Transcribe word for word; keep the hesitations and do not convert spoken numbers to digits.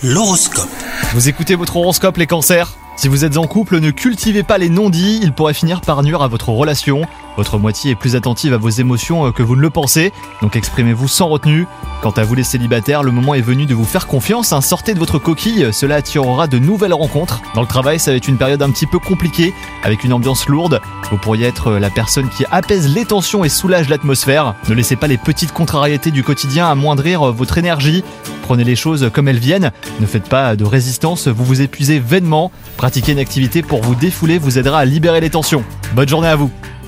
L'horoscope. Vous écoutez votre horoscope les cancers ? Si vous êtes en couple, ne cultivez pas les non-dits, ils pourraient finir par nuire à votre relation. Votre moitié est plus attentive à vos émotions que vous ne le pensez, donc exprimez-vous sans retenue. Quant à vous les célibataires, le moment est venu de vous faire confiance, hein, sortez de votre coquille, cela attirera de nouvelles rencontres. Dans le travail, ça va être une période un petit peu compliquée, avec une ambiance lourde. Vous pourriez être la personne qui apaise les tensions et soulage l'atmosphère. Ne laissez pas les petites contrariétés du quotidien amoindrir votre énergie. Prenez les choses comme elles viennent, ne faites pas de résistance, vous vous épuisez vainement. Pratiquer une activité pour vous défouler vous aidera à libérer les tensions. Bonne journée à vous.